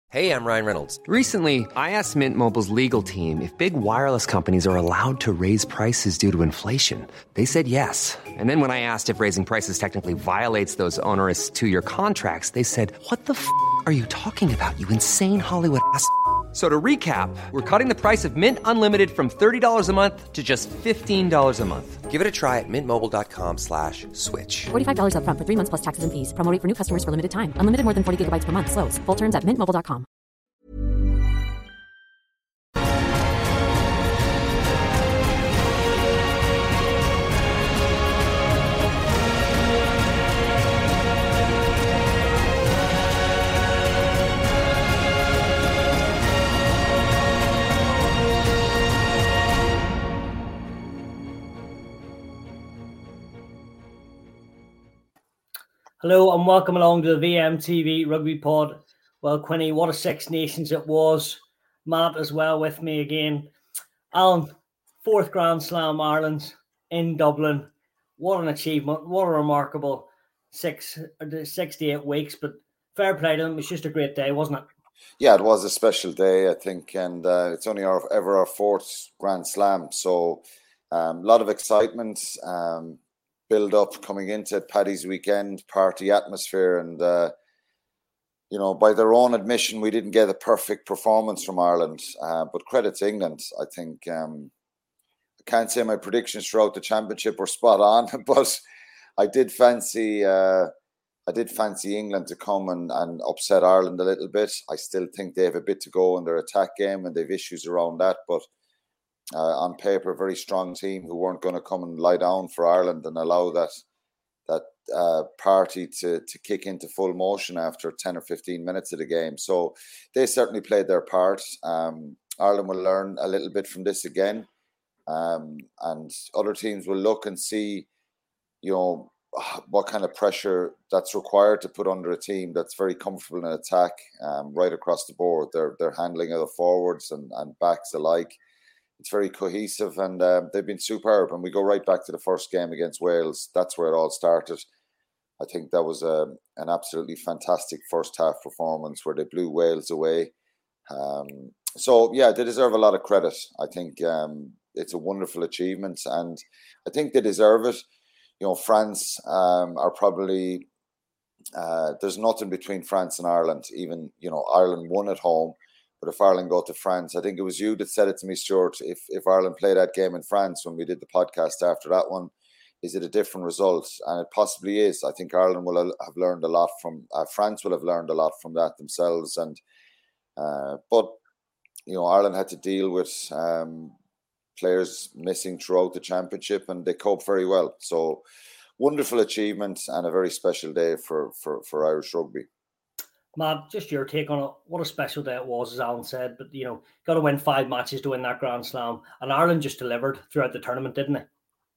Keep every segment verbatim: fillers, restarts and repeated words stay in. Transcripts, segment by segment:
Hey, I'm Ryan Reynolds. Recently, I asked Mint Mobile's legal team if big wireless companies are allowed to raise prices due to inflation. They said yes. And then when I asked if raising prices technically violates those onerous two-year contracts, they said, "What the f*** are you talking about, you insane Hollywood ass f- So to recap, we're cutting the price of Mint Unlimited from thirty dollars a month to just fifteen dollars a month. Give it a try at mintmobile.com slash switch. forty-five dollars up front for three months plus taxes and fees. Promo rate for new customers for limited time. Unlimited more than forty gigabytes per month. Slows full terms at mint mobile dot com. Hello and welcome along to the V M T V Rugby Pod. Well, Quinny, what a Six Nations it was. Matt as well with me again. Alan, fourth Grand Slam Ireland in Dublin. What an achievement. What a remarkable six, sixty-eight weeks. But fair play to them. It was just a great day, wasn't it? Yeah, it was a special day, I think. And uh, it's only our, ever our fourth Grand Slam. So a um, lot of excitement. Um, build up coming into Paddy's weekend, party atmosphere, and uh, you know, by their own admission, we didn't get a perfect performance from Ireland, uh, but credit to England. I think um, I can't say my predictions throughout the championship were spot on, but I did fancy uh, I did fancy England to come and, and upset Ireland a little bit. I still think they have a bit to go in their attack game, and they've issues around that, but. Uh, on paper, a very strong team who weren't going to come and lie down for Ireland and allow that that uh, party to to kick into full motion after ten or fifteen minutes of the game. So they certainly played their part. Um, Ireland will learn a little bit from this again, um, and other teams will look and see, you know, what kind of pressure that's required to put under a team that's very comfortable in attack, um, right across the board. Their their handling of the forwards and, and backs alike. It's very cohesive, and uh, they've been superb. And we go right back to the first game against Wales. That's where it all started. I think that was a, an absolutely fantastic first half performance where they blew Wales away. Um, so, yeah, they deserve a lot of credit. I think um, it's a wonderful achievement, and I think they deserve it. You know, France um, are probably, uh, there's nothing between France and Ireland. Even, you know, Ireland won at home. But if Ireland go to France, I think it was you that said it to me, Stuart, if, if Ireland play that game in France when we did the podcast after that one, is it a different result? And it possibly is. I think Ireland will have learned a lot from, uh, France will have learned a lot from that themselves. And uh, But, you know, Ireland had to deal with um, players missing throughout the championship, and they coped very well. So wonderful achievement and a very special day for, for, for Irish rugby. Matt, just your take on it. What a special day it was, as Alan said. But, you know, got to win five matches to win that Grand Slam. And Ireland just delivered throughout the tournament, didn't they?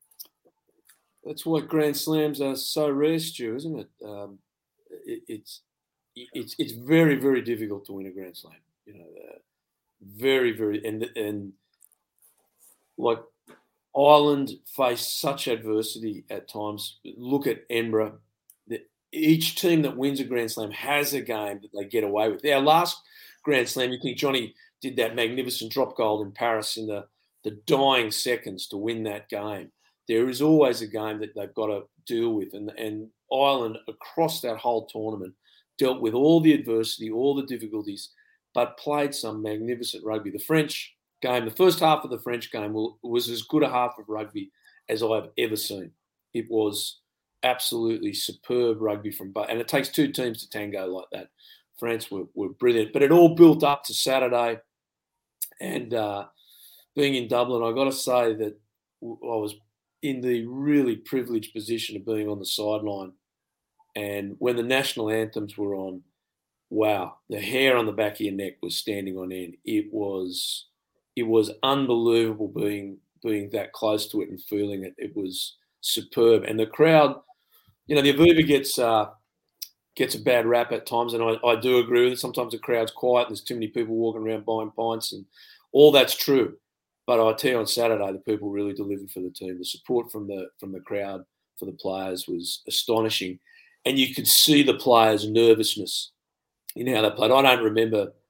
That's why Grand Slams are so rare, Stu, isn't it? Um, it it's it's it's very, very difficult to win a Grand Slam. You know, uh, very, very, and and like Ireland faced such adversity at times. Look at Edinburgh. Each team that wins a Grand Slam has a game that they get away with. Our last Grand Slam, you think Johnny did that magnificent drop goal in Paris in the, the dying seconds to win that game. There is always a game that they've got to deal with. And, and Ireland, across that whole tournament, dealt with all the adversity, all the difficulties, but played some magnificent rugby. The French game, the first half of the French game was as good a half of rugby as I've ever seen. It was absolutely superb rugby from both, and it takes two teams to tango like that. France were, were brilliant, but it all built up to Saturday. And uh, being in Dublin, I got to say that I was in the really privileged position of being on the sideline. And when the national anthems were on, wow, the hair on the back of your neck was standing on end. It was, it was unbelievable being being that close to it and feeling it. It was superb, and the crowd. You know, the Aviva gets uh, gets a bad rap at times, and I, I do agree with it. Sometimes the crowd's quiet, and there's too many people walking around buying pints, and all that's true. But I tell you, on Saturday, the people really delivered for the team. The support from the from the crowd for the players was astonishing, and you could see the players' nervousness in how they played. I don't remember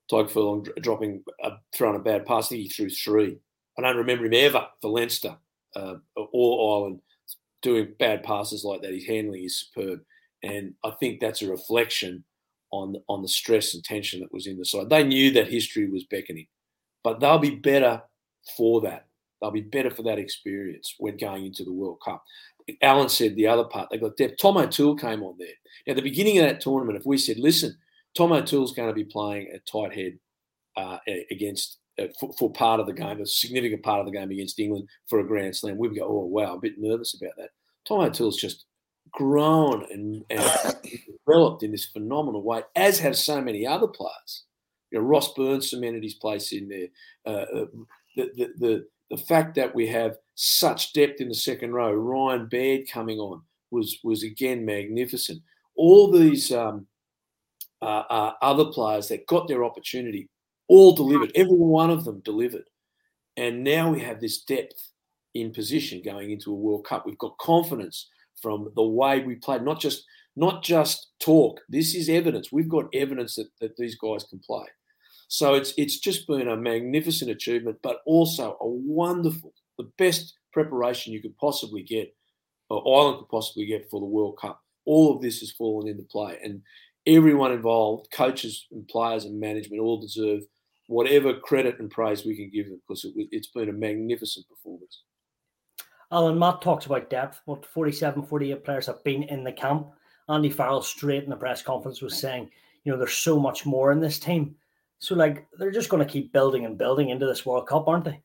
Tyke Furlong dropping, uh, throwing a bad pass. I think he threw three. I don't remember him ever for Leinster uh, or Ireland doing bad passes like that. His handling is superb. And I think that's a reflection on, on the stress and tension that was in the side. They knew that history was beckoning, but they'll be better for that. They'll be better for that experience when going into the World Cup. Alan said the other part, they got depth. Tom O'Toole came on there. Now, at the beginning of that tournament, if we said, listen, Tom O'Toole's going to be playing at tight head uh, against uh, for, for part of the game, a significant part of the game against England for a Grand Slam, we'd go, oh, wow, a bit nervous about that. Tom O'Toole's just grown and, and developed in this phenomenal way, as have so many other players. You know, Ross Burns cemented his place in there. Uh, the, the, the, the fact that we have such depth in the second row, Ryan Baird coming on was, was again, magnificent. All these um, uh, uh, other players that got their opportunity all delivered. Every one of them delivered. And now we have this depth in position going into a World Cup. We've got confidence from the way we played, not just not just talk. This is evidence. We've got evidence that, that these guys can play. So it's it's just been a magnificent achievement, but also a wonderful, the best preparation you could possibly get, or Ireland could possibly get for the World Cup. All of this has fallen into play, and everyone involved, coaches and players and management, all deserve whatever credit and praise we can give them, because it, it's been a magnificent performance. Alan, Matt talks about depth. What, forty-seven, forty-eight players have been in the camp. Andy Farrell straight in the press conference was saying, you know, there's so much more in this team. So, like, they're just going to keep building and building into this World Cup, aren't they?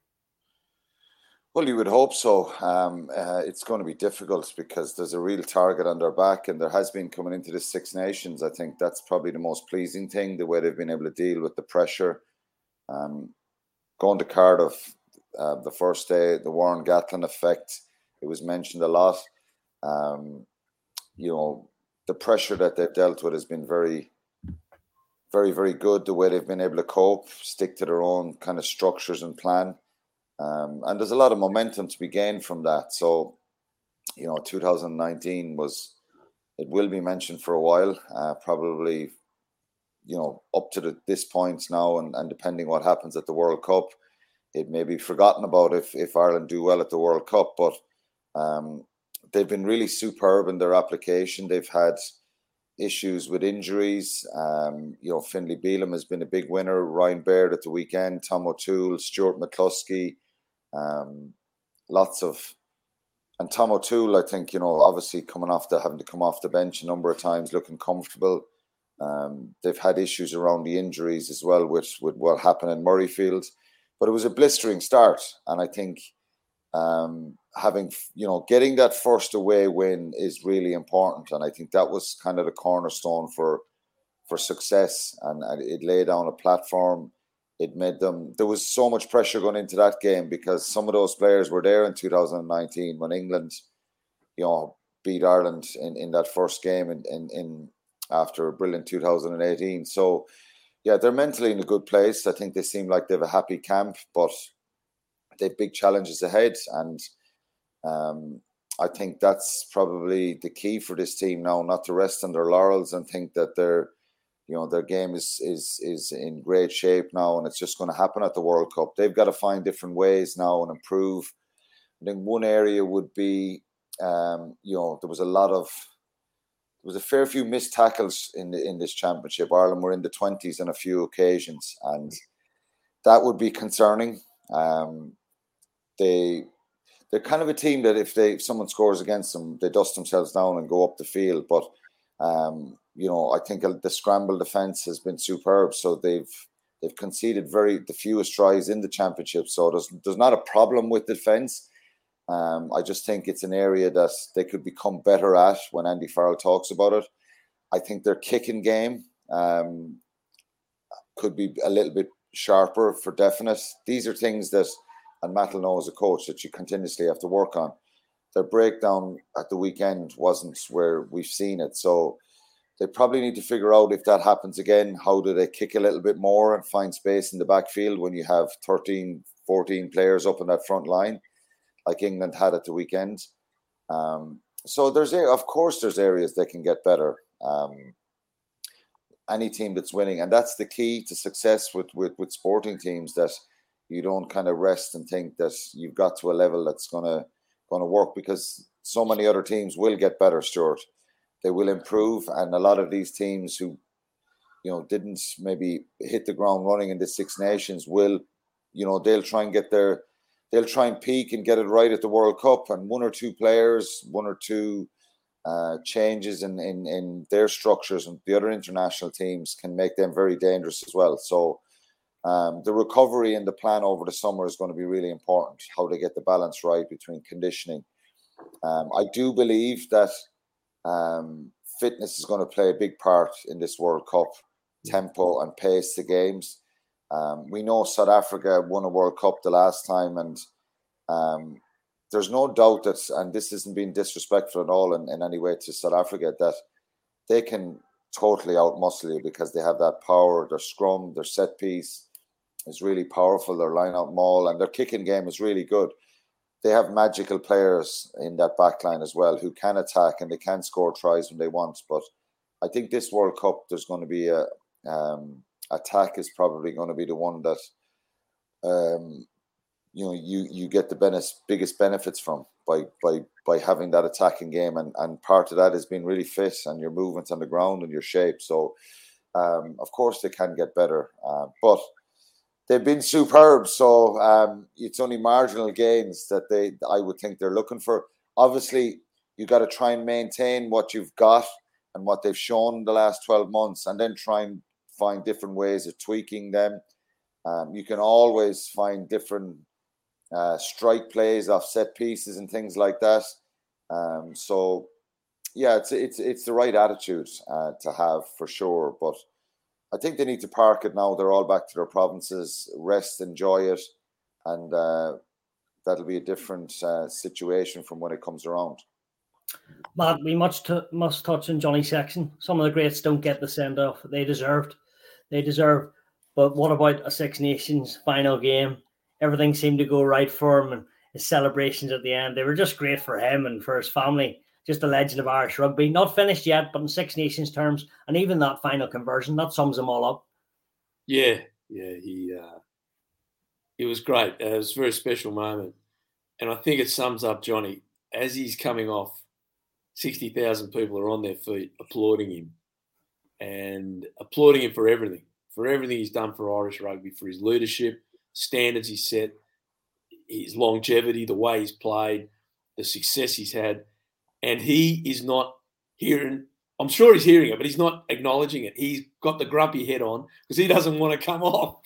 Well, you would hope so. Um, uh, it's going to be difficult because there's a real target on their back, and there has been coming into the Six Nations. I think that's probably the most pleasing thing, the way they've been able to deal with the pressure. Um, going to Cardiff, uh, the first day, the Warren Gatland effect, it was mentioned a lot. Um, you know, the pressure that they've dealt with has been very, very, very good. The way they've been able to cope, stick to their own kind of structures and plan. Um, and there's a lot of momentum to be gained from that. So, you know, two thousand nineteen was, it will be mentioned for a while, uh, probably, you know, up to the, this point now, and, and depending what happens at the World Cup, it may be forgotten about if, if Ireland do well at the World Cup. But um, they've been really superb in their application. They've had issues with injuries. Um, you know, Finlay Bealham has been a big winner. Ryan Baird at the weekend, Tom O'Toole, Stuart McCluskey, um, lots of, and Tom O'Toole, I think, you know, obviously coming off the, having to come off the bench a number of times, looking comfortable. Um, they've had issues around the injuries as well, which with what happened in Murrayfield, but it was a blistering start. And I think um, having, you know, getting that first away win is really important. And I think that was kind of the cornerstone for, for success. And, and it laid down a platform. It made them, there was so much pressure going into that game because some of those players were there in two thousand nineteen when England, you know, beat Ireland in, in that first game in, in, in after a brilliant two thousand eighteen. So, yeah, they're mentally in a good place. I think they seem like they have a happy camp, but they have big challenges ahead. And um, I think that's probably the key for this team now, not to rest on their laurels and think that they're, you know, their game is is is in great shape now, and it's just going to happen at the World Cup. They've got to find different ways now and improve. I think one area would be, um, you know, there was a lot of, there was a fair few missed tackles in the, in this championship. Ireland were in the twenties on a few occasions, and that would be concerning. Um, they they're kind of a team that if they if someone scores against them, they dust themselves down and go up the field, but. Um, You know, I think the scramble defence has been superb. So they've they've conceded very the fewest tries in the championship. So there's there's not a problem with defence. Um, I just think it's an area that they could become better at when Andy Farrell talks about it. I think their kicking game um, could be a little bit sharper for definite. These are things that, and Matt will know as a coach, that you continuously have to work on. Their breakdown at the weekend wasn't where we've seen it. So they probably need to figure out if that happens again, how do they kick a little bit more and find space in the backfield when you have thirteen, fourteen players up in that front line, like England had at the weekend. Um, so there's, of course, there's areas they can get better. Um, any team that's winning. And that's the key to success with, with, with sporting teams, that you don't kind of rest and think that you've got to a level that's going to going to work, because so many other teams will get better, Stuart. They will improve. And a lot of these teams who, you know, didn't maybe hit the ground running in the Six Nations will, you know, they'll try and get their, they'll try and peak and get it right at the World Cup. And one or two players, one or two uh, changes in, in, in their structures and the other international teams can make them very dangerous as well. So um, the recovery and the plan over the summer is going to be really important, how to get the balance right between conditioning. Um, I do believe that um, fitness is going to play a big part in this World Cup, tempo and pace the games. Um, we know South Africa won a World Cup the last time, and um, there's no doubt that, and this isn't being disrespectful at all in, in any way to South Africa, that they can totally outmuscle you because they have that power. Their scrum, their set piece is really powerful. Their line-out maul and their kicking game is really good. They have magical players in that back line as well who can attack and they can score tries when they want. But I think this World Cup, there's going to be a um, attack is probably going to be the one that um, you know you you get the benefits, biggest benefits from by by by having that attacking game, and and part of that is being really fit and your movement on the ground and your shape. So um, of course they can get better, uh, but they've been superb. So um, it's only marginal gains that they I would think they're looking for. Obviously, you got to try and maintain what you've got and what they've shown the last twelve months, and then try and find different ways of tweaking them. Um, you can always find different uh, strike plays off set pieces and things like that. Um, so, yeah, it's it's it's the right attitude uh, to have for sure. But I think they need to park it now. They're all back to their provinces, rest, enjoy it, and uh, that'll be a different uh, situation from when it comes around. Matt, we must t- must touch on Johnny Sexton. Some of the greats don't get the send off they deserved. They deserve. But what about a Six Nations final game? Everything seemed to go right for him, and his celebrations at the end, they were just great for him and for his family. Just a legend of Irish rugby. Not finished yet, but in Six Nations terms, and even that final conversion, that sums them all up. Yeah, yeah, he uh, it was great. Uh, it was a very special moment. And I think it sums up Johnny. As he's coming off, sixty thousand people are on their feet applauding him and applauding him for everything, for everything he's done for Irish rugby, for his leadership, standards he's set, his longevity, the way he's played, the success he's had. And he is not hearing, I'm sure he's hearing it, but he's not acknowledging it. He's got the grumpy head on because he doesn't want to come off.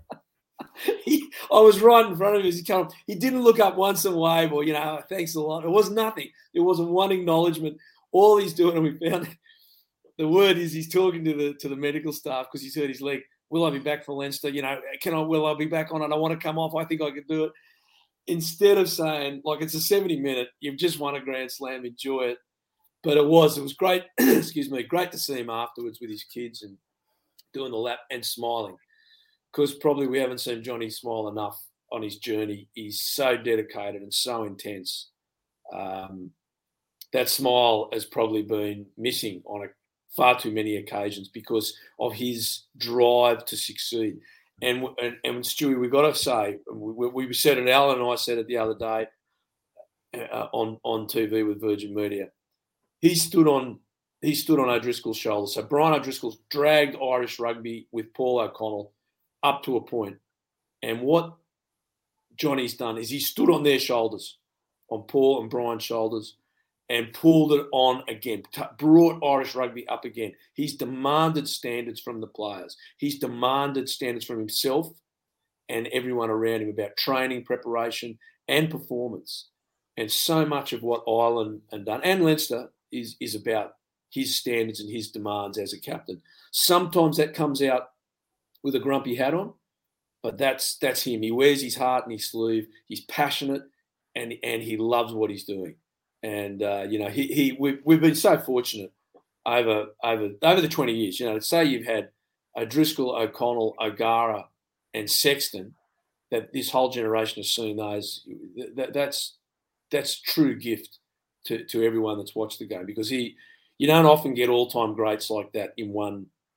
he, I was right in front of him as he came up. He didn't look up once and wave or, you know, thanks a lot. It was nothing. There wasn't one acknowledgement. All he's doing, and we found the word is he's talking to the to the medical staff because he's hurt his leg. Will I be back for Leinster? You know, can I, will I be back on it? I want to come off. I think I could do it. Instead of saying, like, it's a seventy minute, you've just won a Grand Slam, enjoy it. But it was, it was great, excuse me, great to see him afterwards with his kids and doing the lap and smiling. Because probably we haven't seen Johnny smile enough on his journey. He's so dedicated and so intense. Um, that smile has probably been missing on a, far too many occasions because of his drive to succeed. And and, and Stewie, we've got to say, we, we said it, Alan and I said it the other day uh, on, on T V with Virgin Media. He stood on he stood on O'Driscoll's shoulders. So Brian O'Driscoll's dragged Irish rugby with Paul O'Connell up to a point. And what Johnny's done is he stood on their shoulders, on Paul and Brian's shoulders, and pulled it on again, brought Irish rugby up again. He's demanded standards from the players. He's demanded standards from himself and everyone around him about training, preparation, and performance. And so much of what Ireland and done, and Leinster, is, is about his standards and his demands as a captain. Sometimes that comes out with a grumpy hat on, but that's that's him. He wears his heart in his sleeve. He's passionate, and and he loves what he's doing. And uh, you know, he he we've, we've been so fortunate over over over the twenty years. You know, to say you've had O'Driscoll, O'Connell, O'Gara, and Sexton, that this whole generation has seen those. That, that's that's true gift to to everyone that's watched the game, because he you don't often get all time greats like that in one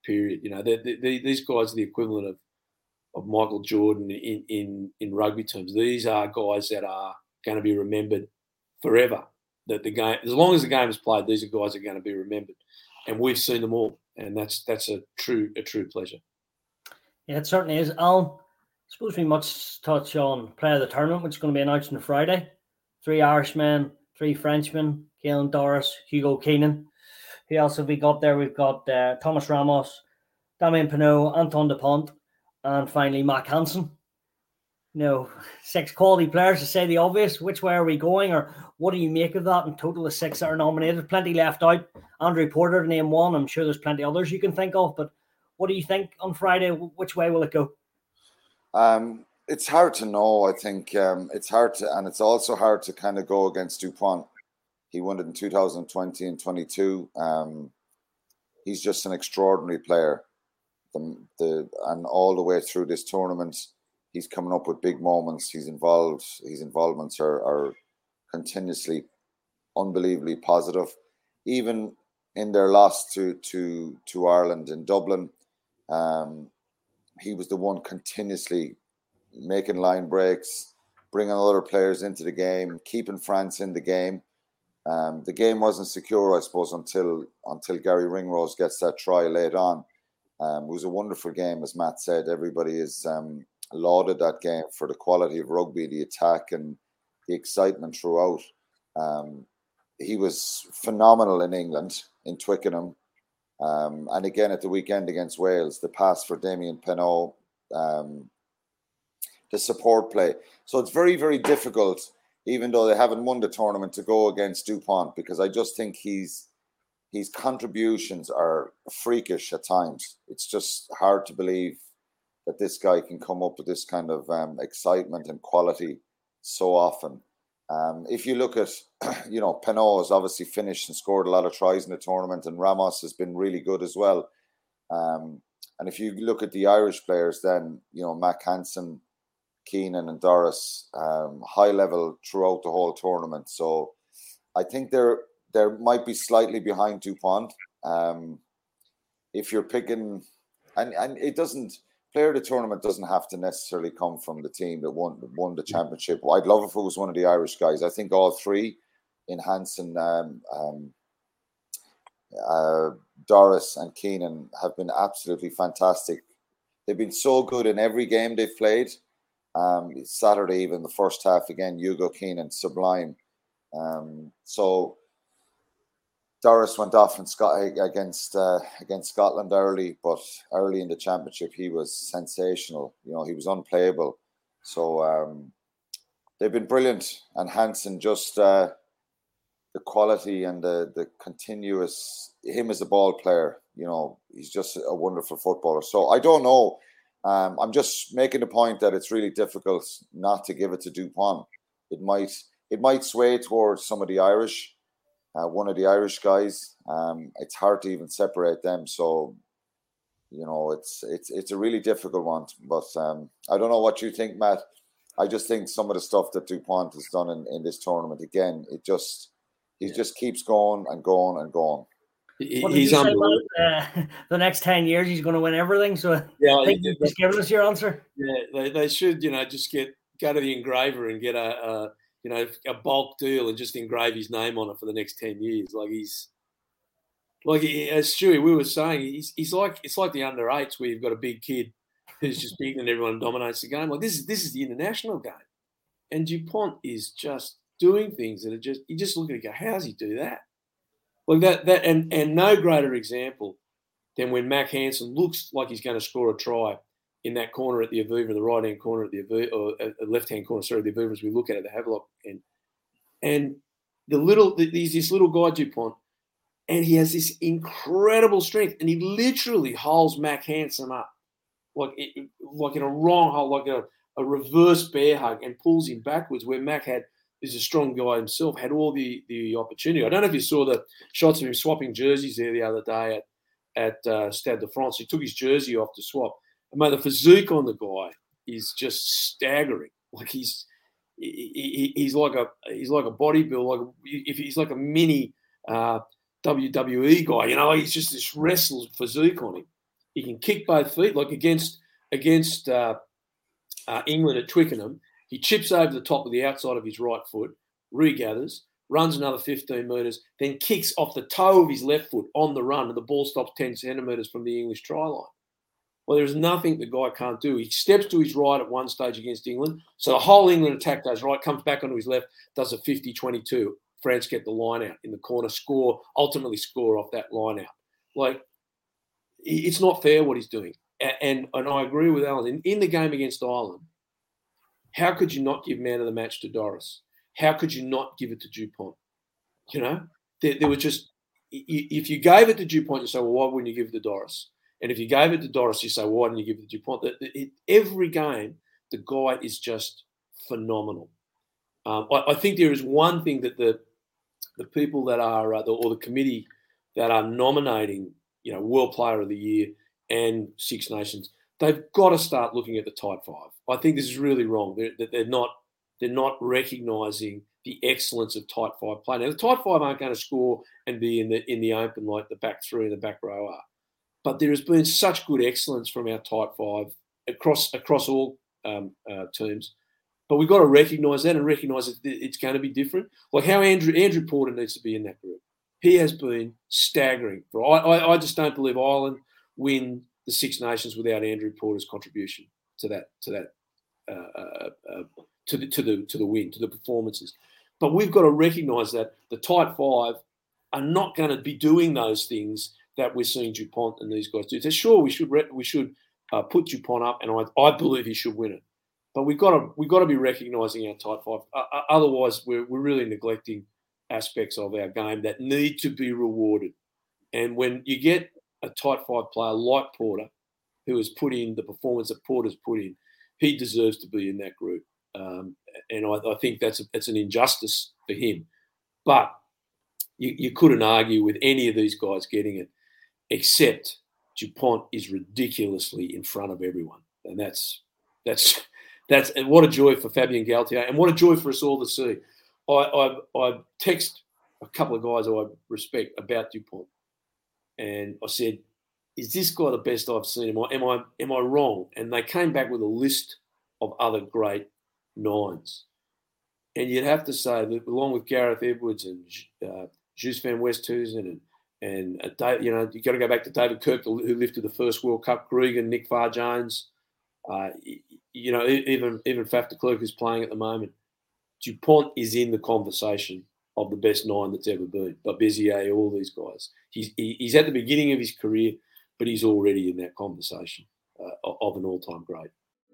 period. You know, they're, they're, these guys are the equivalent of of Michael Jordan in, in, in rugby terms. These are guys that are going to be remembered forever. That the game, as long as the game is played, these are guys that are going to be remembered, and we've seen them all, and that's that's a true a true pleasure. Yeah, it certainly is. Alan, I suppose we must touch on player of the tournament, which is going to be announced on Friday. Three Irishmen, three Frenchmen, Caelan Doris, Hugo Keenan. Who else have we got there? We've got uh, Thomas Ramos, Damien Penaud, Antoine Dupont, and finally Mack Hansen. You know, six quality players, to say the obvious. Which way are we going, or what do you make of that? In total of six that are nominated, plenty left out. Andrew Porter to name one. I'm sure there's plenty others you can think of, but what do you think on Friday? Which way will it go? Um, it's hard to know. I think um, it's hard to, and it's also hard to kind of go against Dupont. He won it in two thousand twenty and twenty-two. Um, he's just an extraordinary player. The, the and all the way through this tournament, he's coming up with big moments. He's involved. His involvements are, are continuously unbelievably positive. Even in their loss to to to Ireland in Dublin, um, he was the one continuously making line breaks, bringing other players into the game, keeping France in the game. Um, the game wasn't secure, I suppose, until until Gary Ringrose gets that try late on. Um, it was a wonderful game, as Matt said. Everybody has um, lauded that game for the quality of rugby, the attack, and the excitement throughout. Um, he was phenomenal in England, in Twickenham. Um, and again at the weekend against Wales, the pass for Damien Penaud, um, the support play. So it's very, very difficult, even though they haven't won the tournament, to go against Dupont, because I just think he's his contributions are freakish at times. It's just hard to believe that this guy can come up with this kind of um, excitement and quality so often. Um, if you look at, you know, Penaud has obviously finished and scored a lot of tries in the tournament, and Ramos has been really good as well. Um, and if you look at the Irish players, then, you know, Mack Hansen, Keenan and Doris, um, high level throughout the whole tournament. So I think they're, they might be slightly behind Dupont. Um, if you're picking, and, and it doesn't, player of the tournament doesn't have to necessarily come from the team that won won the championship. I'd love if it was one of the Irish guys. I think all three, in Hansen, um, um, uh, Doris and Keenan, have been absolutely fantastic. They've been so good in every game they've played. Um, Saturday, even the first half, again, Hugo Keenan, sublime. Um, so Doris went off in Scot- against uh, against Scotland early, but early in the championship he was sensational. You know, he was unplayable. So um, they've been brilliant. And Hansen, just uh, the quality and the the continuous, him as a ball player, you know, he's just a wonderful footballer. So I don't know. Um, I'm just making the point that it's really difficult not to give it to Dupont. It might it might sway towards some of the Irish. Uh, one of the Irish guys. Um, it's hard to even separate them. So, you know, it's it's it's a really difficult one. But um, I don't know what you think, Matt. I just think some of the stuff that Dupont has done in, in this tournament, again, it just he yeah. just keeps going and going and going. What did he's you say about uh, the next ten years? He's going to win everything. So yeah, I think you've just given us your answer. Yeah, they, they should, you know, just get go to the engraver and get a. a you know, a bulk deal and just engrave his name on it for the next ten years. Like he's, like he, as Stewie, we were saying, he's he's like, it's like the under eights where you've got a big kid who's just big and everyone dominates the game. Like this is, this is the international game. And Dupont is just doing things that are just, you just look at it and go, how does he do that? Like that, that, and, and no greater example than when Mack Hansen looks like he's going to score a try in that corner at the Aviva, the right-hand corner at the Aviva, or a left-hand corner, sorry, the Aviva, as we look at it, the Havelock end. And the little, there's this little guy, Dupont, and he has this incredible strength, and he literally holds Mack Hansen up, like it, like in a wrong hold, like a, a reverse bear hug, and pulls him backwards, where Mack had, is a strong guy himself, had all the, the opportunity. I don't know if you saw the shots of him swapping jerseys there the other day at, at uh, Stade de France. He took his jersey off to swap. Mate, the physique on the guy is just staggering. Like he's he, he, he's like a he's like a bodybuilder. Like if he's like a mini uh, W W E guy, you know, he's just this wrestling physique on him. He can kick both feet, like against against uh, uh, England at Twickenham. He chips over the top of the outside of his right foot, regathers, runs another fifteen metres, then kicks off the toe of his left foot on the run, and the ball stops ten centimetres from the English try line. Well, there's nothing the guy can't do. He steps to his right at one stage against England, so the whole England attack goes right, comes back onto his left, does a fifty twenty-two. France get the line out in the corner, score, ultimately score off that line out. Like, it's not fair what he's doing. And, and I agree with Alan. In, in the game against Ireland, how could you not give man of the match to Doris? How could you not give it to Dupont? You know, there, there was just, if you gave it to Dupont, you say, well, why wouldn't you give it to Doris? And if you gave it to Doris, you say, well, why didn't you give it to Dupont? It, it, every game, the guy is just phenomenal. Um, I, I think there is one thing that the the people that are, uh, the, or the committee that are nominating, you know, World Player of the Year and Six Nations, they've got to start looking at the tight five. I think this is really wrong. They're, they're not they're not recognising the excellence of tight five play. Now, the tight five aren't going to score and be in the in the open like the back three and the back row are. But there has been such good excellence from our tight five across across all um, uh, teams. But we've got to recognise that and recognise that it's going to be different. Like how Andrew Andrew Porter needs to be in that group. He has been staggering. I, I, I just don't believe Ireland win the Six Nations without Andrew Porter's contribution to that to that uh, uh, uh, to the to the to the win, to the performances. But we've got to recognise that the tight five are not going to be doing those things that we're seeing Dupont and these guys do. So sure, we should re- we should uh, put Dupont up, and I, I believe he should win it. But we've got to we've got to be recognising our tight five. Uh, otherwise, we're we're really neglecting aspects of our game that need to be rewarded. And when you get a tight five player like Porter, who has put in the performance that Porter's put in, he deserves to be in that group. Um, and I, I think that's a, that's an injustice for him. But you, you couldn't argue with any of these guys getting it, except Dupont is ridiculously in front of everyone, and that's that's. That's and what a joy for Fabien Galthié, and what a joy for us all to see. I, I, I text a couple of guys I respect about Dupont, and I said, "Is this guy the best I've seen? Am I am I am I wrong?" And they came back with a list of other great nines, and you'd have to say that along with Gareth Edwards and uh, Guus van Westhuizen and and uh, you know you got to go back to David Kirk, who lifted the first World Cup, Gregan, Nick Farr-Jones. Uh, you know, even even Faf de Klerk, who's playing at the moment, Dupont is in the conversation of the best nine that's ever been. But Bézier, all these guys, he's he, he's at the beginning of his career, but he's already in that conversation uh, of an all-time great.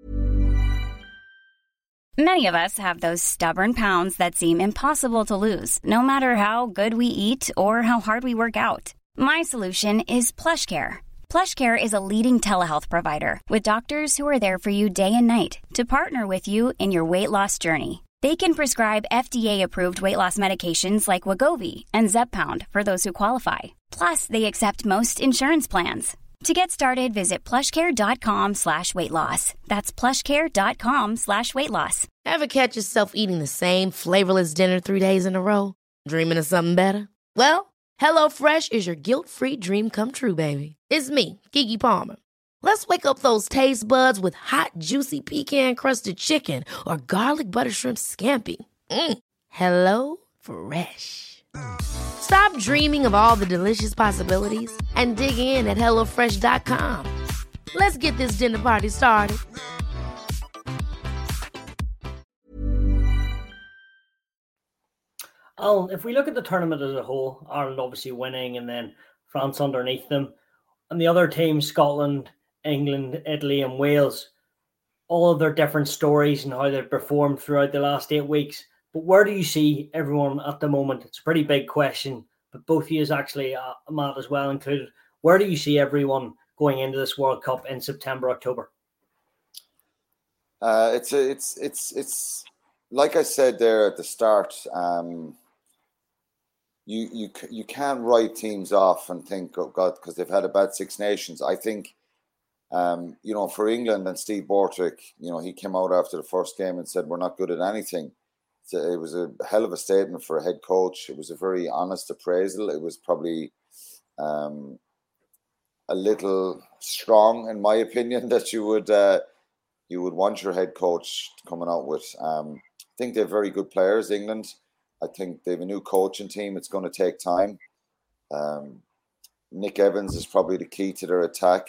Many of us have those stubborn pounds that seem impossible to lose, no matter how good we eat or how hard we work out. My solution is PlushCare. PlushCare is a leading telehealth provider with doctors who are there for you day and night to partner with you in your weight loss journey. They can prescribe F D A-approved weight loss medications like Wegovy and Zepbound for those who qualify. Plus, they accept most insurance plans. To get started, visit plushcare.com slash weight loss. That's plushcare.com slash weight loss. Ever catch yourself eating the same flavorless dinner three days in a row? Dreaming of something better? Well, HelloFresh is your guilt-free dream come true, baby. It's me, Keke Palmer. Let's wake up those taste buds with hot, juicy pecan-crusted chicken or garlic butter shrimp scampi. Mm. Hello Fresh. Stop dreaming of all the delicious possibilities and dig in at hello fresh dot com. Let's get this dinner party started. Alan, if we look at the tournament as a whole, Ireland obviously winning and then France underneath them, and the other teams, Scotland, England, Italy and Wales, all of their different stories and how they've performed throughout the last eight weeks. But where do you see everyone at the moment? It's a pretty big question, but both of you is actually, uh, Matt as well included. Where do you see everyone going into this World Cup in September, October? Uh, it's, a, it's, it's, it's like I said there at the start, um, You you you can't write teams off and think, oh God, because they've had a bad Six Nations. I think, um, you know, for England and Steve Borthwick, you know, he came out after the first game and said we're not good at anything. So it was a hell of a statement for a head coach. It was a very honest appraisal. It was probably, um, a little strong, in my opinion, that you would uh, you would want your head coach coming out with. Um, I think they're very good players, England. I think they have a new coaching team. It's going to take time. Um, Nick Evans is probably the key to their attack.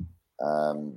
Um,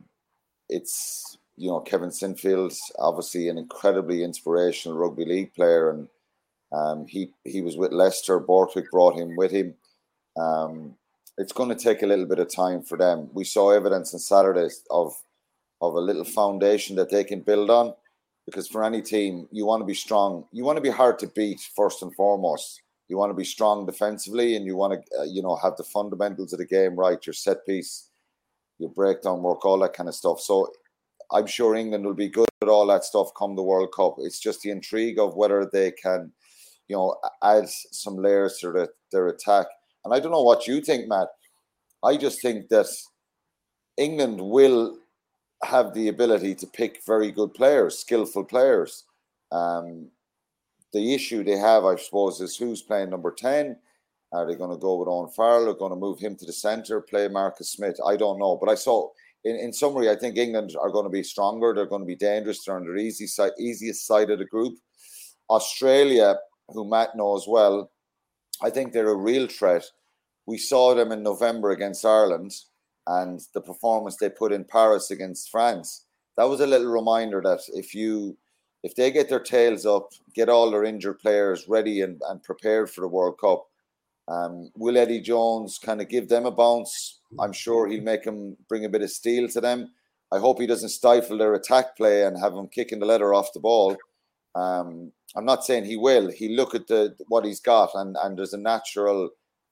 it's, you know, Kevin Sinfield's obviously an incredibly inspirational rugby league player, and um, he he was with Leicester. Borthwick brought him with him. Um, it's going to take a little bit of time for them. We saw evidence on Saturday of of a little foundation that they can build on, because for any team, you want to be strong. You want to be hard to beat first and foremost. You want to be strong defensively, and you want to, uh, you know, have the fundamentals of the game right, your set piece, your breakdown work, all that kind of stuff. So I'm sure England will be good at all that stuff come the World Cup. It's just the intrigue of whether they can, you know, add some layers to their, their attack. And I don't know what you think, Matt. I just think that England will have the ability to pick very good players, skillful players. Um, the issue they have, I suppose, is who's playing number ten. Are they going to go with Owen Farrell? Or going to move him to the centre, play Marcus Smith? I don't know. But I saw, in, in summary, I think England are going to be stronger. They're going to be dangerous. They're on the easy side, easiest side of the group. Australia, who Matt knows well, I think they're a real threat. We saw them in November against Ireland, and the performance they put in Paris against France. That was a little reminder that if you, if they get their tails up, get all their injured players ready and, and prepared for the World Cup, um, will Eddie Jones kind of give them a bounce? I'm sure he'll make them bring a bit of steel to them. I hope he doesn't stifle their attack play and have them kicking the leather off the ball. Um, I'm not saying he will. He look at the what he's got, and, and there's a natural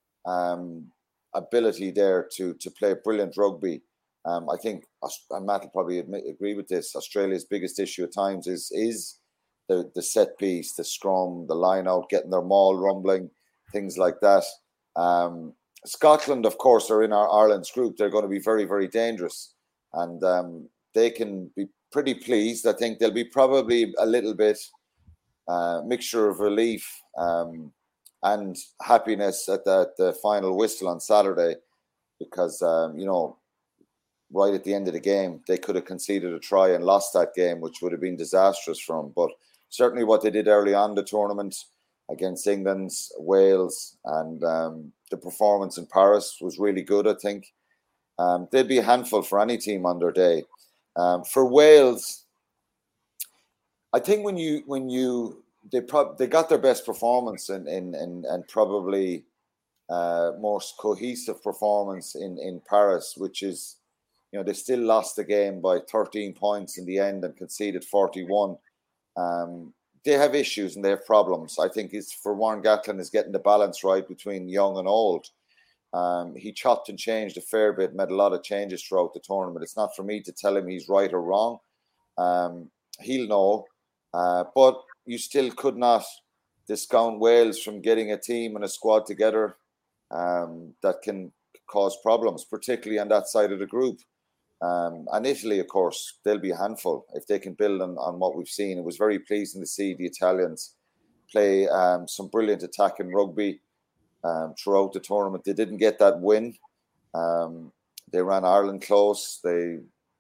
um, ability there to to play brilliant rugby. Um, I think, and Matt will probably admit, agree with this, Australia's biggest issue at times is is the, the set piece, the scrum, the line out, getting their maul rumbling, things like that. Um, Scotland, of course, are in our Ireland's group. They're going to be very, very dangerous. And um, they can be pretty pleased. I think they'll be probably a little bit uh, mixture of relief um, and happiness at the, the final whistle on Saturday, because, um, you know, right at the end of the game, they could have conceded a try and lost that game, which would have been disastrous for them. But certainly what they did early on the tournament against England, Wales, and um, the performance in Paris was really good, I think. Um, they'd be a handful for any team on their day. Um, for Wales, I think when you when you they pro- they got their best performance in in, in and probably uh, most cohesive performance in, in Paris, which is, you know, they still lost the game by thirteen points in the end and conceded forty-one. Um, they have issues and they have problems. I think it's for Warren Gatland is getting the balance right between young and old. Um, he chopped and changed a fair bit, made a lot of changes throughout the tournament. It's not for me to tell him he's right or wrong. Um, he'll know. Uh, but you still could not discount Wales from getting a team and a squad together um, that can cause problems, particularly on that side of the group. Um, and Italy, of course, they'll be a handful if they can build on, on what we've seen. It was very pleasing to see the Italians play um, some brilliant attacking rugby um, throughout the tournament. They didn't get that win. Um, they ran Ireland close. They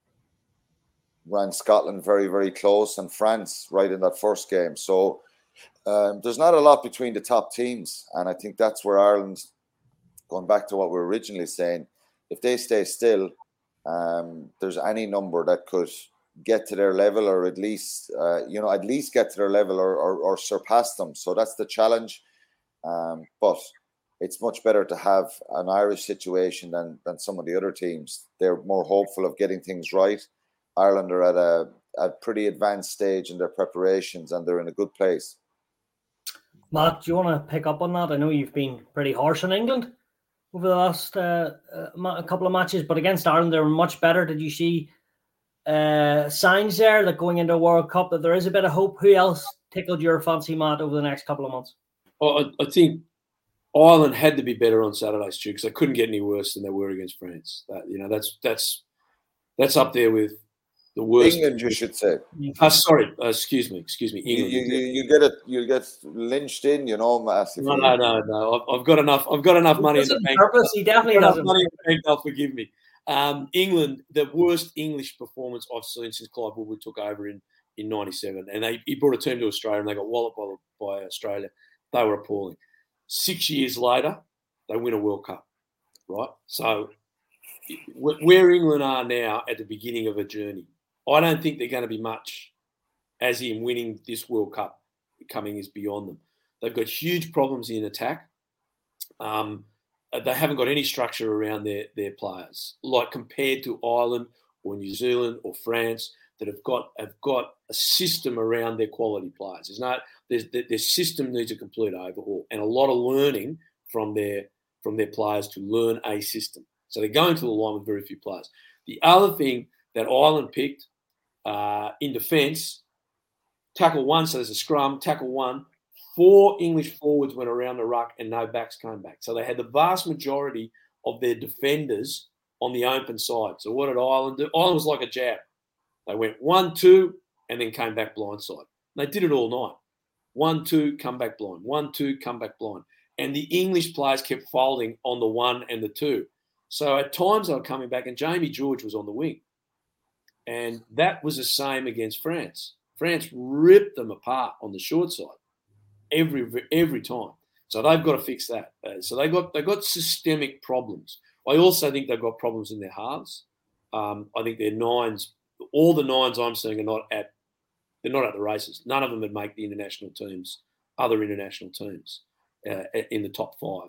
ran Scotland very, very close, and France right in that first game. So um, there's not a lot between the top teams. And I think that's where Ireland, going back to what we were originally saying, if they stay still, Um, there's any number that could get to their level, or at least, uh, you know, at least get to their level or, or, or surpass them. So that's the challenge. Um, but it's much better to have an Irish situation than than some of the other teams. They're more hopeful of getting things right. Ireland are at a, a pretty advanced stage in their preparations, and they're in a good place. Matt, do you want to pick up on that? I know you've been pretty harsh on England over the last uh, uh, a couple of matches, but against Ireland, they were much better. Did you see uh, signs there that going into a World Cup that there is a bit of hope? Who else tickled your fancy, Matt, over the next couple of months? Oh, I, I think Ireland had to be better on Saturday, Stu, because they couldn't get any worse than they were against France. That, you know, that's that's that's up there with the worst. England, you should say. Uh, sorry, uh, excuse me, excuse me. You, England. you, you, you get it. You get lynched in, you know, massive. No, no, no, no. I've, I've got enough. I've got enough money in the bank. Purpose, he definitely I've got doesn't. enough money in the bank. They'll forgive me. Um, England, the worst English performance I've seen since Clive Woodward took over in, in ninety-seven. And they he brought a team to Australia and they got walloped by, by Australia. They were appalling. Six years later, they win a World Cup, right? So where England are now at the beginning of a journey, I don't think they're going to be much as in winning this World Cup coming is beyond them. They've got huge problems in attack. Um, they haven't got any structure around their, their players, like compared to Ireland or New Zealand or France that have got have got a system around their quality players. There's no there's, their system needs a complete overhaul and a lot of learning from their from their players to learn a system. So they're going to the line with very few players. The other thing that Ireland picked uh, in defence, tackle one, so there's a scrum, tackle one. Four English forwards went around the ruck and no backs came back. So they had the vast majority of their defenders on the open side. So what did Ireland do? Ireland was like a jab. They went one, two, and then came back blindside. They did it all night. One, two, come back blind. One, two, come back blind. And the English players kept folding on the one and the two. So at times they were coming back, and Jamie George was on the wing. And that was the same against France. France ripped them apart on the short side every every time. So they've got to fix that. Uh, so they got they got systemic problems. I also think they've got problems in their halves. Um, I think their nines, all the nines I'm seeing are not at they're not at the races. None of them would make the international teams, other international teams, uh, in the top five.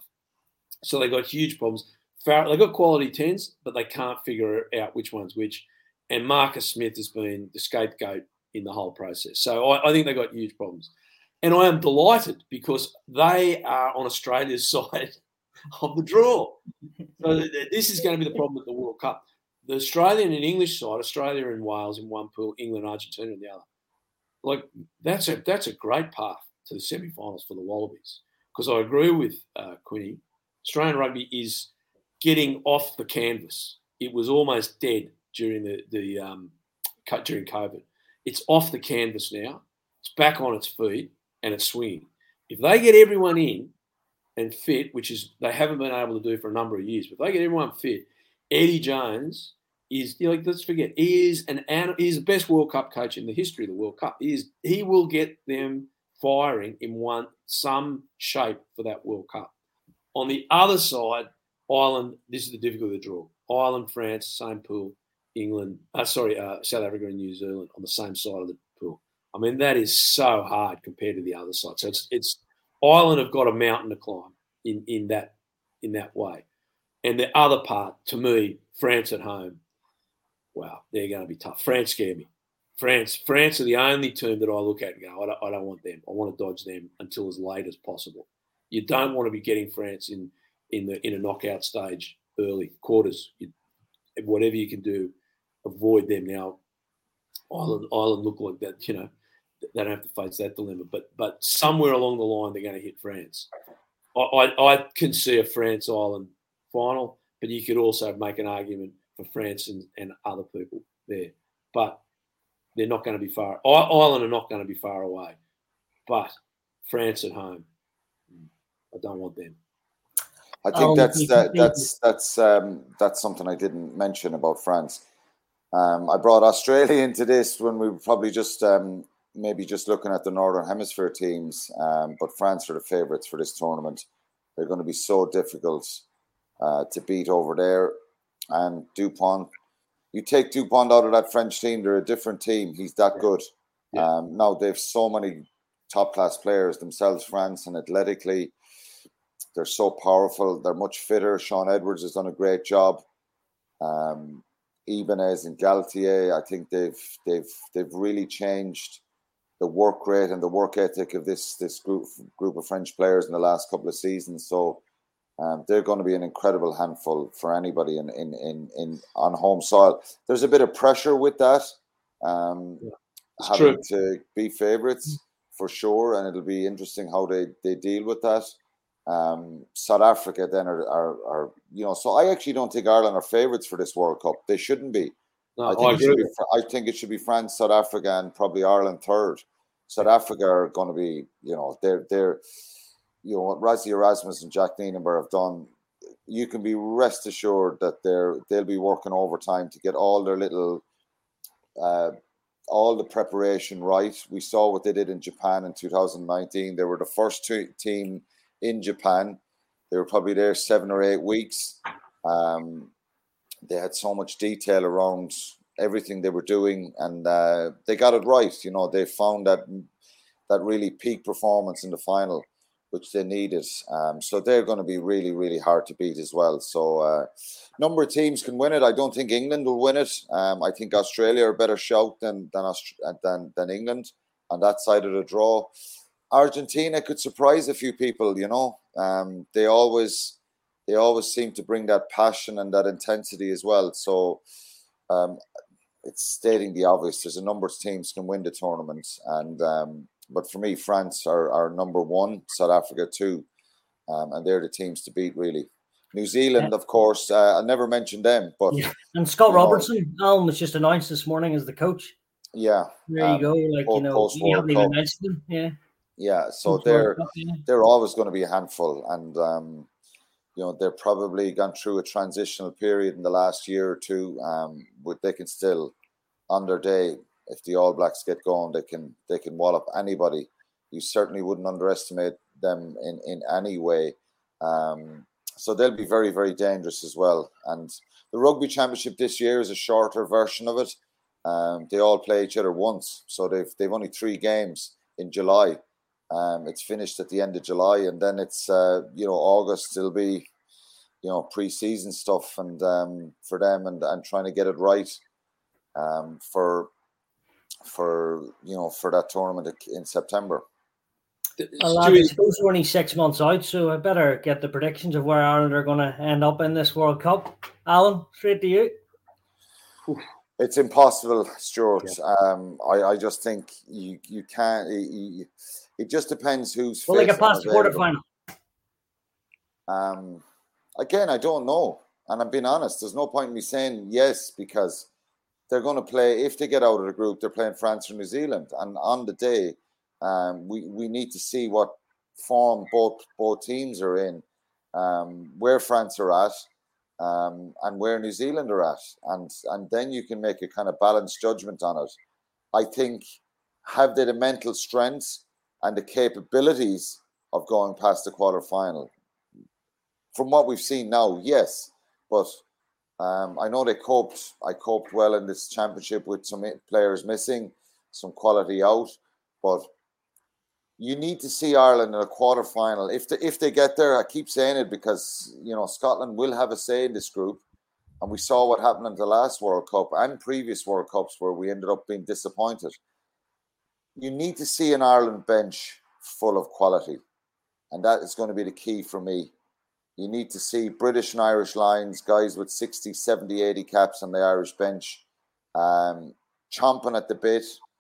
So they got huge problems. They've got quality tens, but they can't figure out which one's which. And Marcus Smith has been the scapegoat in the whole process. So I, I think they've got huge problems. And I am delighted because they are on Australia's side of the draw. So this is going to be the problem at the World Cup. The Australian and English side, Australia and Wales in one pool, England and Argentina in the other. Like, that's a that's a great path to the semi-finals for the Wallabies. Because I agree with uh, Quinny. Australian rugby is getting off the canvas. It was almost dead during the, the um, during COVID. It's off the canvas now. It's back on its feet. And it's swinging. If they get everyone in and fit, which is they haven't been able to do for a number of years, but if they get everyone fit, Eddie Jones is, you know, let's forget, he is an he's the best World Cup coach in the history of the World Cup. He is he will get them firing in one some shape for that World Cup. On the other side, Ireland, this is the difficulty of the draw. Ireland, France, same pool. England, uh, sorry, uh, South Africa and New Zealand on the same side of the pool. I mean, that is so hard compared to the other side. So it's it's Ireland have got a mountain to climb in, in that in that way. And the other part, to me, France at home, wow, they're going to be tough. France scare me. France France are the only team that I look at and go, I don't, I don't want them. I want to dodge them until as late as possible. You don't want to be getting France in in the in a knockout stage early, quarters. You, whatever you can do, avoid them now. Ireland, Ireland look like that, you know. They don't have to face that dilemma, but but somewhere along the line they're going to hit France. I, I, I can see a France-Ireland final, but you could also make an argument for France and, and other people there. But they're not going to be far. Ireland are not going to be far away. But France at home, I don't want them. I think um, that's that, that's that's um, that's something I didn't mention about France. Um, I brought Australia into this when we were probably just. Um, maybe just looking at the Northern Hemisphere teams, um, but France are the favourites for this tournament. They're going to be so difficult uh, to beat over there. And Dupont, you take Dupont out of that French team, they're a different team. He's that good. Yeah. Um, now, they've so many top-class players themselves, France, and athletically, they're so powerful. They're much fitter. Sean Edwards has done a great job. Um, Ibanez and Galtier, I think they've they've they've really changed the work rate and the work ethic of this this group group of French players in the last couple of seasons. So um, they're going to be an incredible handful for anybody in in in, in on home soil. There's a bit of pressure with that, um, yeah, having true. to be favourites for sure, and it'll be interesting how they, they deal with that. Um, South Africa then are, are are you know. So I actually don't think Ireland are favourites for this World Cup. They shouldn't be. No, I, think I, it should be, I think it should be France, South Africa, and probably Ireland third. South Africa are going to be, you know, they're, they're you know, what Rassie Erasmus and Jack Nienenberg have done you can be rest assured that they're they'll be working overtime to get all their little uh, all the preparation right. We saw what they did in Japan in two thousand nineteen. They were the first two team in Japan. They were probably there seven or eight weeks. Um, they had so much detail around everything they were doing, and uh, they got it right. You know, they found that that really peak performance in the final, which they needed. Um, so they're going to be really, really hard to beat as well. So uh, number of teams can win it. I don't think England will win it. Um, I think Australia are a better shout than than, Aust- than than England on that side of the draw. Argentina could surprise a few people, you know. Um, they always they always seem to bring that passion and that intensity as well. So um, it's stating the obvious. There's a number of teams can win the tournament, and um, but for me, France are, are number one, South Africa two, um, and they're the teams to beat, really. New Zealand, of course, uh, I never mentioned them, but yeah. And Scott you Robertson, Alan, was just announced this morning as the coach. Yeah, there um, you go. Like you know, you haven't even mentioned them. Yeah, yeah. So they're they're always going to be a handful, and um, you know they're probably gone through a transitional period in the last year or two. Um, but they can still, on their day, if the All Blacks get going, they can they can wallop anybody. You certainly wouldn't underestimate them in in any way. Um, so they'll be very, very dangerous as well. And the Rugby Championship this year is a shorter version of it. Um, they all play each other once, so they've they've only three games in July. Um, it's finished at the end of July, and then it's uh, you know August. It'll be you know pre-season stuff, and um, for them, and and trying to get it right um, for for you know for that tournament in September. Well, I suppose we're only six months out, so I better get the predictions of where Ireland are going to end up in this World Cup. Alan, straight to you. It's impossible, Stuart. Yeah. Um, I, I just think you you can't. You, it just depends who's. Well, they get past the quarterfinal. Um, again, I don't know, and I'm being honest. There's no point in me saying yes because they're going to play. If they get out of the group, they're playing France or New Zealand, and on the day. Um, we, we need to see what form both both teams are in, um, where France are at, um, and where New Zealand are at, and and then you can make a kind of balanced judgment on it. I think have they the mental strength and the capabilities of going past the quarterfinal? From what we've seen now, yes, but um, I know they coped. I coped well in this championship with some players missing, some quality out, but. You need to see Ireland in a quarterfinal. If they, if they get there, I keep saying it because, you know, Scotland will have a say in this group. And we saw what happened in the last World Cup and previous World Cups where we ended up being disappointed. You need to see an Ireland bench full of quality. And that is going to be the key for me. You need to see British and Irish lines, guys with sixty, seventy, eighty caps on the Irish bench, um, chomping at the bit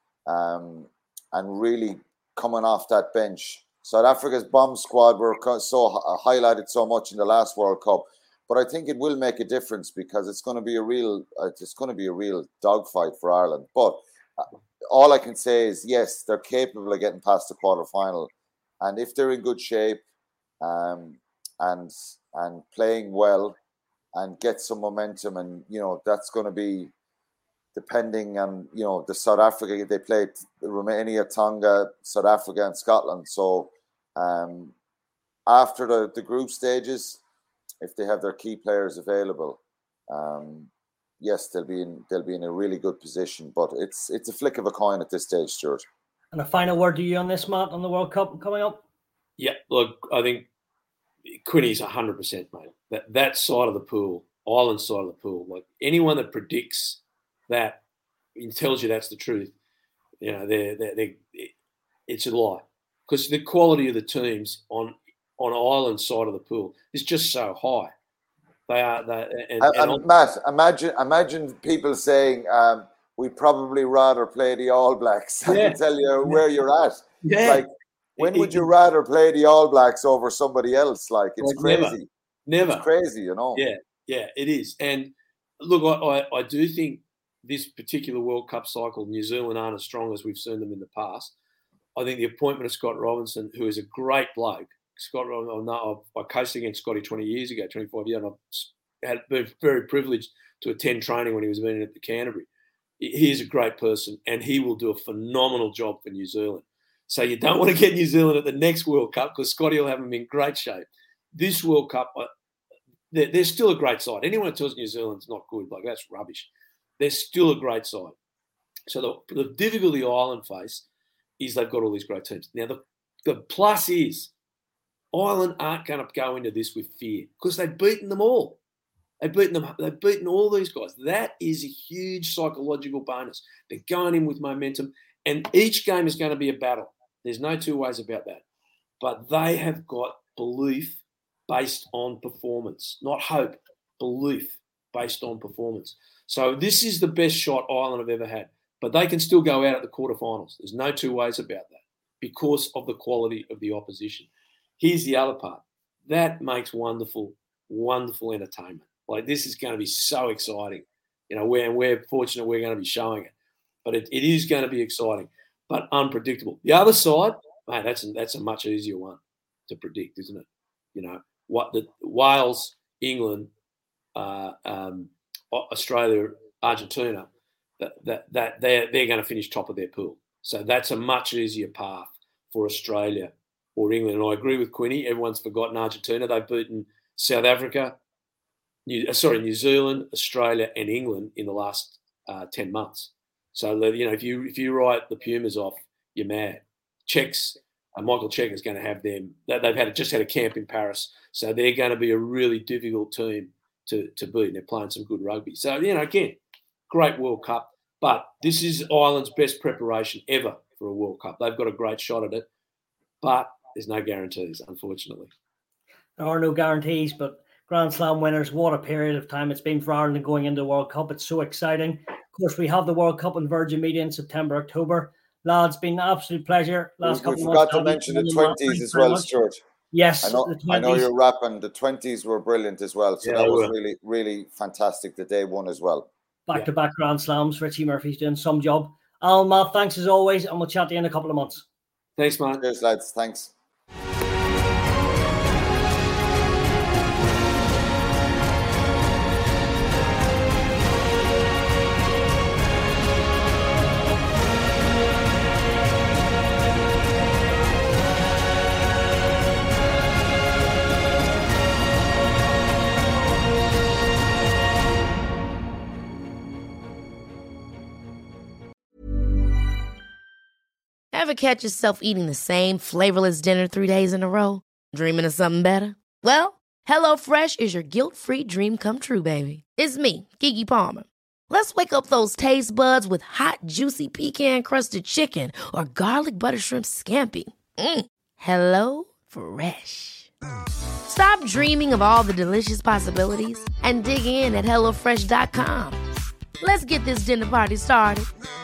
um, and really... coming off that bench. South Africa's bomb squad were so highlighted so much in the last World Cup, but I think it will make a difference because it's going to be a real, it's going to be a real dogfight for Ireland. But all I can say is yes, they're capable of getting past the quarterfinal, and if they're in good shape, um, and and playing well, and get some momentum, and you know that's going to be. Depending on, you know, the South Africa, they played Romania, Tonga, South Africa and Scotland. So um, after the, the group stages, if they have their key players available, um, yes, they'll be in they'll be in a really good position. But it's it's a flick of a coin at this stage, Stuart. And a final word to you on this, Matt, on the World Cup coming up? Yeah, look, I think Quinny's one hundred percent, mate. That, that side of the pool, Ireland side of the pool, like anyone that predicts that it tells you that's the truth. You know, they're, they're, they're, it's a lie because the quality of the teams on on Ireland side of the pool is just so high. They are. They, and, and, and and Matt, imagine imagine people saying um, we'd probably rather play the All Blacks. Yeah. I can tell you where you're at. Yeah. Like, when it, would you it, rather play the All Blacks over somebody else? Like, it's like crazy. Never. Never. It's crazy, you know. Yeah, yeah, it is. And look, I, I, I do think. This particular World Cup cycle, New Zealand aren't as strong as we've seen them in the past. I think the appointment of Scott Robinson, who is a great bloke, Scott, or no, I coached against Scotty twenty years ago, twenty-five years, and I had been very privileged to attend training when he was meeting at the Canterbury. He is a great person, and he will do a phenomenal job for New Zealand. So you don't want to get New Zealand at the next World Cup because Scotty will have them in great shape. This World Cup, they're, they're still a great side. Anyone who tells New Zealand's not good, like that's rubbish. They're still a great side. So the, the difficulty Ireland face is they've got all these great teams. Now, the, the plus is Ireland aren't going to go into this with fear because they've beaten them all. They've beaten them. They've beaten all these guys. That is a huge psychological bonus. They're going in with momentum, and each game is going to be a battle. There's no two ways about that. But they have got belief based on performance, not hope, belief based on performance. So this is the best shot Ireland have ever had. But they can still go out at the quarterfinals. There's no two ways about that because of the quality of the opposition. Here's the other part. That makes wonderful, wonderful entertainment. Like, this is going to be so exciting. You know, we're, we're fortunate we're going to be showing it. But it, it is going to be exciting, but unpredictable. The other side, mate, that's a, that's a much easier one to predict, isn't it? You know, what the Wales, England, uh, um, Australia, Argentina, that, that, that they're, they're going to finish top of their pool. So that's a much easier path for Australia or England. And I agree with Quinny. Everyone's forgotten Argentina. They've beaten South Africa, New, sorry, New Zealand, Australia, and England in the last uh, ten months. So, you know, if you if you write the Pumas off, you're mad. Czechs, uh, Michael Czech is going to have them. They've had just had a camp in Paris, so they're going to be a really difficult team to to beat. They're playing some good rugby. So, you know, again, great World Cup. But this is Ireland's best preparation ever for a World Cup. They've got a great shot at it, but there's no guarantees, unfortunately. There are no guarantees, but Grand Slam winners, what a period of time it's been for Ireland going into the World Cup. It's so exciting. Of course, we have the World Cup in Virgin Media in September, October. Lads, been an absolute pleasure. Last we, couple we months, forgot to mention the twenties as well, Stuart. Yes, I know, I know you're rapping. The twenties were brilliant as well. So yeah, that was really, really fantastic. The day one as well. Back-to-back yeah. Grand Slams. Richie Murphy's doing some job. Alan, Matt, thanks as always, and we'll chat to you in a couple of months. Thanks, man. Cheers, lads. Thanks. Ever catch yourself eating the same flavorless dinner three days in a row? Dreaming of something better? Well, HelloFresh is your guilt-free dream come true, baby. It's me, Keke Palmer. Let's wake up those taste buds with hot, juicy pecan-crusted chicken or garlic butter shrimp scampi. Mm. Hello Fresh. Stop dreaming of all the delicious possibilities and dig in at HelloFresh dot com. Let's get this dinner party started.